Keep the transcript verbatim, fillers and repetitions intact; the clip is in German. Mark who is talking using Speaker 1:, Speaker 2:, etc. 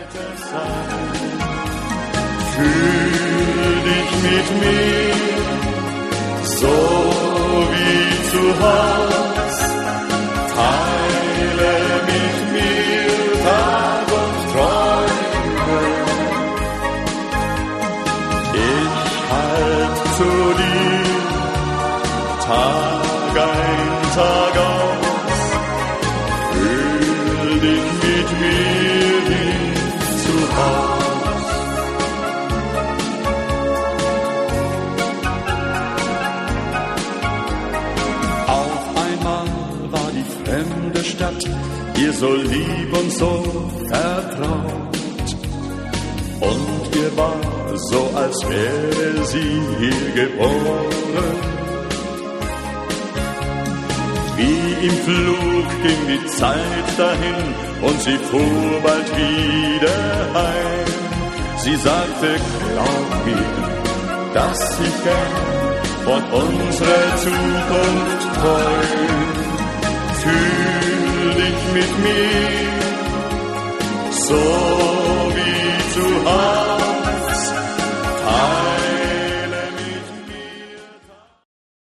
Speaker 1: sein. Fühl dich mit mir, so wie zu Haus. Teile mit mir Tag und Träume. Ich halt zu dir, Tag ein, Tag aus. Fühl dich mit mir wie zu Haus. Auf einmal war die fremde Stadt ihr so lieb und so vertraut. Und ihr war so, als wäre sie hier geboren. Wie im Flug ging die Zeit dahin und sie fuhr bald wieder heim. Sie sagte, glaub mir, dass ich gern von unserer Zukunft träum. Fühl dich mit mir, so